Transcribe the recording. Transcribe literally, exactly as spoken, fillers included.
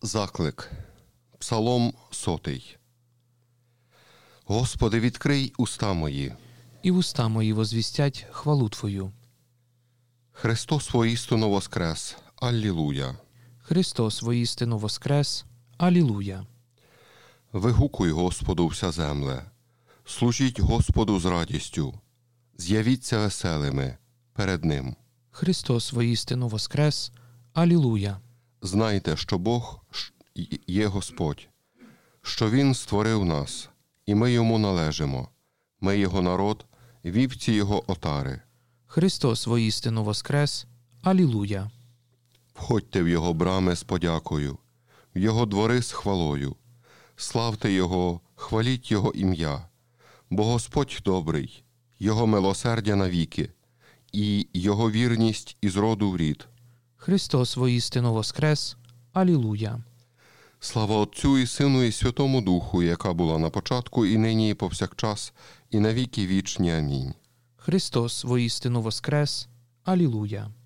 Заклик. Псалом сотий. Господи, відкрий уста мої. І уста мої возвістять хвалу Твою. Христос воістину воскрес. Аллілуя. Христос воістину воскрес. Алілуя. Вигукуй Господу вся земле. Служіть Господу з радістю. З'явіться веселими перед Ним. Христос воістину воскрес. Алілуя. Знайте, що Бог є Господь, що Він створив нас, і ми Йому належимо. Ми Його народ, вівці Його отари. Христос воістину воскрес. Алілуя. Входьте в Його брами з подякою, в Його двори з хвалою. Славте Його, хваліть Його ім'я, бо Господь добрий, Його милосердя навіки, і Його вірність із роду в рід. Христос воістину воскрес. Алілуя. Слава Отцю і Сину і Святому Духу, яка була на початку, і нині, і повсякчас, і навіки вічні. Амінь. Христос воістину воскрес. Алілуя.